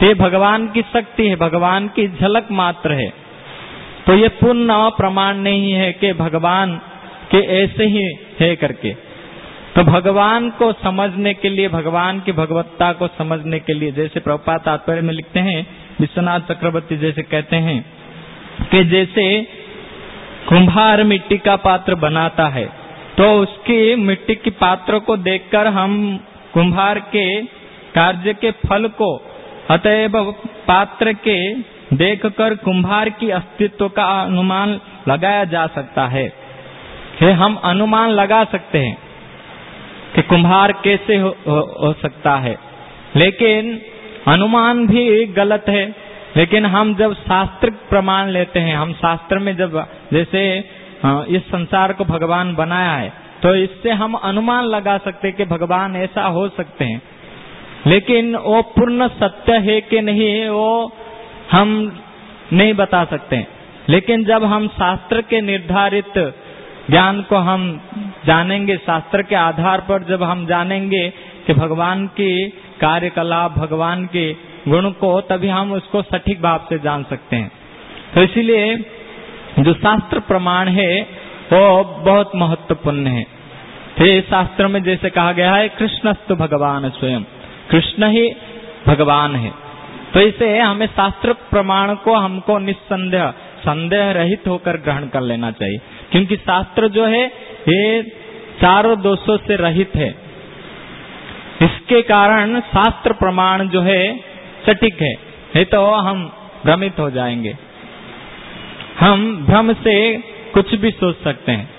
ये भगवान की शक्ति है, भगवान की झलक मात्र है। तो ये पूर्ण प्रमाण नहीं है कि भगवान के ऐसे ही है करके। तो भगवान को समझने के लिए, भगवान की भगवत्ता को समझने के लिए, जैसे प्रभुपाद तात्पर्य में लिखते हैं, विश्वनाथ चक्रवर्ती जैसे कहते हैं कि जैसे कुम्हार मिट्टी का पात्र बनाता है, तो उसकी मिट्टी की पात्र को देखकर हम कुम्हार के कार्य के फल को, अतएव पात्र के देखकर कुम्हार की अस्तित्व का अनुमान लगाया जा सकता है। हम अनुमान लगा सकते हैं कि कुम्हार कैसे हो सकता है, लेकिन अनुमान भी गलत है। लेकिन हम जब शास्त्र प्रमाण लेते हैं, हम शास्त्र में जब जैसे इस संसार को भगवान बनाया है, तो इससे हम अनुमान लगा सकते हैं कि भगवान ऐसा हो सकते हैं। लेकिन वो पूर्ण सत्य है कि नहीं, वो हम नहीं बता सकते। लेकिन जब हम शास्त्र के निर्धारित ज्ञान को हम जानेंगे, शास्त्र के आधार पर जब हम जानेंगे कि भगवान की कार्यकलाप, भगवान के गुण को, तभी हम उसको सटीक भाव से जान सकते हैं। तो इसीलिए जो शास्त्र प्रमाण है वो बहुत महत्वपूर्ण है। तो शास्त्र में जैसे कहा गया है, कृष्णस्तु भगवान स्वयं, कृष्ण ही भगवान है। तो इसे हमें शास्त्र प्रमाण को हमको निस्संदेह, संदेह रहित होकर ग्रहण कर लेना चाहिए, क्योंकि शास्त्र जो है ये चारों दोषों से रहित है। इसके कारण शास्त्र प्रमाण जो है सटीक है, नहीं तो हम भ्रमित हो जाएंगे। हम भ्रम से कुछ भी सोच सकते हैं।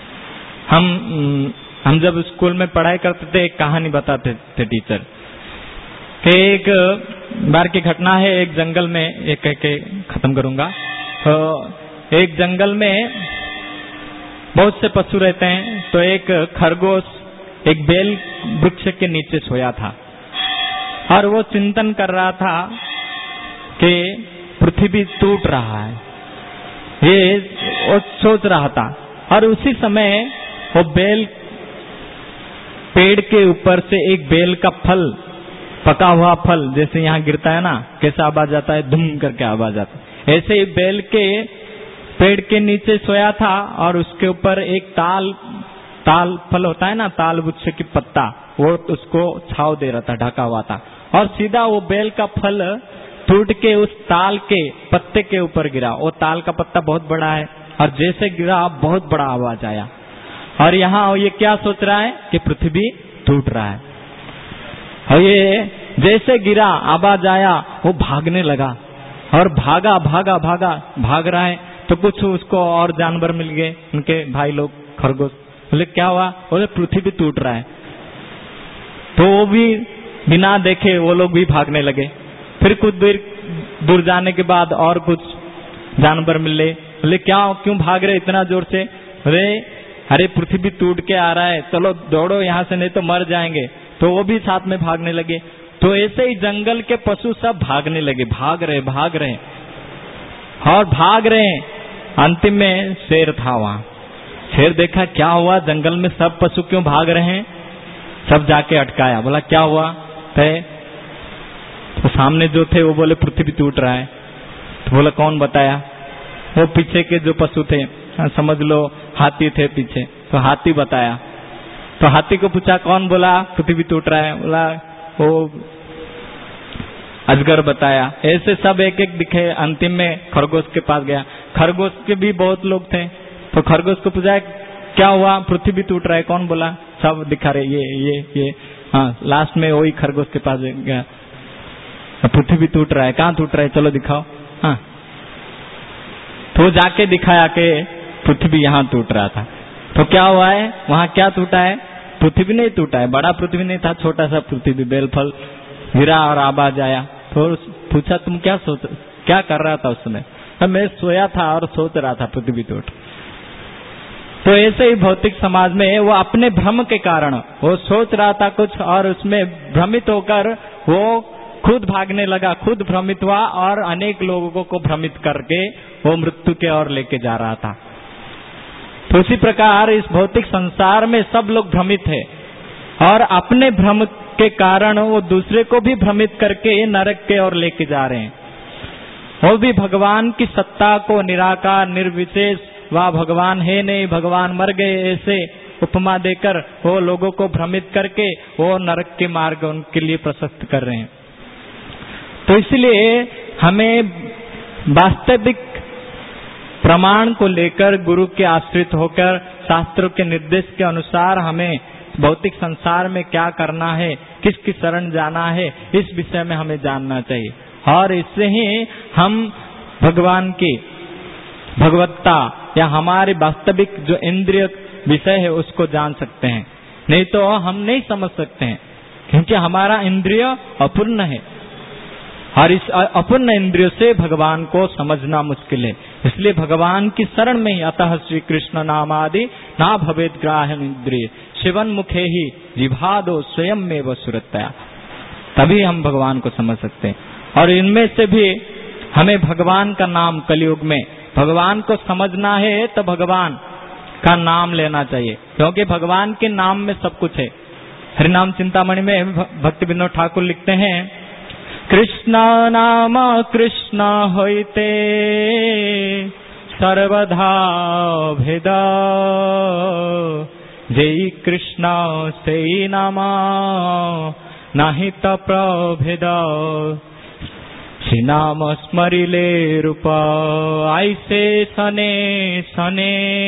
हम जब स्कूल में पढ़ाई करते थे, एक कहानी बताते थे टीचर कि एक बार की घटना है। एक जंगल में, एक कह के खत्म करूंगा, तो एक जंगल में बहुत से पशु रहते हैं। तो एक खरगोश एक बेल वृक्ष के नीचे सोया था और वो चिंतन कर रहा था कि पृथ्वी टूट रहा है, ये वो सोच रहा था। और उसी समय वो बेल पेड़ के ऊपर से एक बेल का फल, पका हुआ फल जैसे यहाँ गिरता है ना, कैसा आवाज आता है, धूम करके आवाज आता है, ऐसे ही बेल के पेड़ के नीचे सोया था और उसके ऊपर एक ताल फल होता है ना, ताल वृक्ष की पत्ता, वो उसको छाव दे रहा था, ढका हुआ था। और सीधा वो बेल का फल टूट के उस ताल के पत्ते के ऊपर गिरा। वो ताल का पत्ता बहुत बड़ा है और जैसे गिरा बहुत बड़ा आवाज आया। और यहाँ ये क्या सोच रहा है कि पृथ्वी टूट रहा है। और ये जैसे गिरा, आवाज आया, वो भागने लगा और भाग रहा है। तो कुछ उसको और जानवर मिल गए, उनके भाई लोग, खरगोश। बोले क्या हुआ? बोले पृथ्वी टूट रहा है। तो वो भी बिना देखे वो लोग भी भागने लगे। फिर कुछ देर दूर जाने के बाद और कुछ जानवर मिले। बोले क्यों भाग रहे इतना जोर से? अरे पृथ्वी टूट के आ रहा है, चलो दौड़ो यहाँ से, नहीं तो मर जाएंगे। तो वो भी साथ में भागने लगे। तो ऐसे ही जंगल के पशु सब भागने लगे, भाग रहे और भाग रहे। अंतिम में शेर था वहां। शेर देखा क्या हुआ, जंगल में सब पशु क्यों भाग रहे हैं? सब जाके अटकाया। बोला क्या हुआ? तो सामने जो थे वो बोले पृथ्वी टूट रहा है। तो बोला कौन बताया? वो पीछे के जो पशु थे, समझ लो हाथी थे पीछे, तो हाथी बताया। तो हाथी को पूछा कौन बोला पृथ्वी टूट रहा है? बोला वो अजगर बताया। ऐसे सब एक एक दिखे। अंतिम में खरगोश के पास गया। खरगोश के भी बहुत लोग थे, तो खरगोश को पूछा क्या हुआ, पृथ्वी टूट रहा है, कौन बोला? सब दिखा रहे ये। हाँ, लास्ट में वही खरगोश के पास गया, पृथ्वी टूट रहा है, कहाँ टूट रहा है, चलो दिखाओ। हाँ, तो जाके दिखाया कि पृथ्वी यहाँ टूट रहा था। तो क्या हुआ है वहाँ, क्या टूटा है? पृथ्वी नहीं टूटा है, बड़ा पृथ्वी नहीं था, छोटा सा पृथ्वी, बेलफल गिरा और आवाज आया। तो पूछा तुम क्या कर रहा था उस समय? मैं सोया था और सोच रहा था पृथ्वी टूट। तो ऐसे ही भौतिक समाज में वो अपने भ्रम के कारण वो सोच रहा था कुछ और उसमें भ्रमित होकर वो खुद भागने लगा, खुद भ्रमित हुआ और अनेक लोगों को भ्रमित करके वो मृत्यु के ओर लेके जा रहा था। तो उसी प्रकार इस भौतिक संसार में सब लोग भ्रमित है और अपने भ्रम के कारण वो दूसरे को भी भ्रमित करके नरक के ओर लेके जा रहे हैं। वो भी भगवान की सत्ता को निराकार निर्विशेष, वह भगवान है नहीं, भगवान मर गए, ऐसे उपमा देकर वो लोगों को भ्रमित करके वो नरक के मार्ग उनके लिए प्रशस्त कर रहे हैं। तो इसलिए हमें वास्तविक प्रमाण को लेकर गुरु के आश्रित होकर शास्त्रों के निर्देश के अनुसार हमें भौतिक संसार में क्या करना है, किसकी शरण जाना है, इस विषय में हमें जानना चाहिए। और इससे ही हम भगवान की भगवत्ता या हमारे वास्तविक जो इंद्रिय विषय है उसको जान सकते हैं। नहीं तो हम नहीं समझ सकते हैं, क्योंकि हमारा इंद्रिय अपूर्ण है और इस अपूर्ण इंद्रियों से भगवान को समझना मुश्किल है। इसलिए भगवान की शरण में ही अतः श्री कृष्ण नामादि ना भवेद ग्राह्यम इंद्रिय शिवन मुखे ही जिभादो स्वयं में व सुरतया, तभी हम भगवान को समझ सकते हैं। और इनमें से भी हमें भगवान का नाम, कलयुग में भगवान को समझना है तो भगवान का नाम लेना चाहिए, क्योंकि भगवान के नाम में सब कुछ है। हरिनाम चिंतामणि में भक्ति विनोद ठाकुर लिखते हैं, कृष्ण नाम कृष्ण होइते सर्वधा भेद, जय कृष्ण से नाम नाही त प्रभेद, श्री नाम स्मरिले रूप ऐसे सने सने,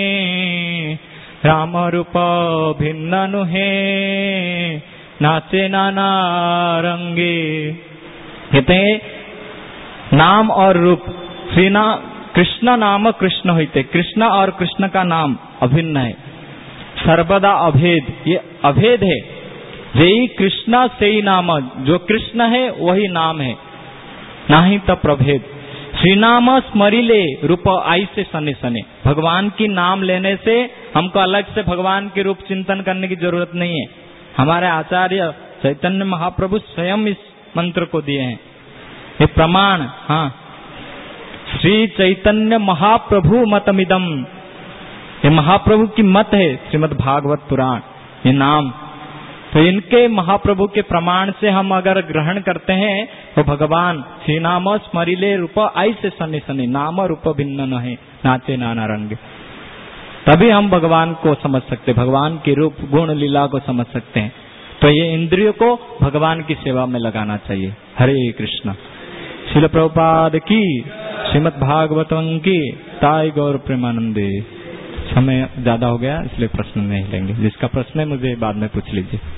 राम रूप भिन्न नुहे नाचे नाना रंगे। कहते हैं नाम और रूप, श्री कृष्ण नाम कृष्ण होते, कृष्ण और कृष्ण का नाम अभिन्न है, सर्वदा अभेद, ये अभेद है। जय कृष्ण से ही नाम, जो कृष्ण है वही नाम है, नाही तो प्रभेद। श्री नाम स्मरिले रूप आई से सने सने, भगवान की नाम लेने से हमको अलग से भगवान के रूप चिंतन करने की जरूरत नहीं है। हमारे आचार्य चैतन्य महाप्रभु स्वयं इस मंत्र को दिए हैं, ये प्रमाण। हाँ, श्री चैतन्य महाप्रभु मतमिदम, ये महाप्रभु की मत है, श्रीमद् भागवत पुराण, ये नाम। तो इनके महाप्रभु के प्रमाण से हम अगर ग्रहण करते हैं तो भगवान श्री नाम स्मरिले रूप ऐसे सने सने, नाम रूप भिन्न न है नाचे नाना रंग, तभी हम भगवान को समझ सकते, भगवान के रूप गुण लीला को समझ सकते हैं। तो ये इंद्रियों को भगवान की सेवा में लगाना चाहिए। हरे कृष्ण। श्रील प्रभुपाद की, श्रीमद् भागवतम की, ताई गौर प्रेमानंदे। समय ज्यादा हो गया इसलिए प्रश्न नहीं लेंगे, जिसका प्रश्न है मुझे बाद में पूछ लीजिए।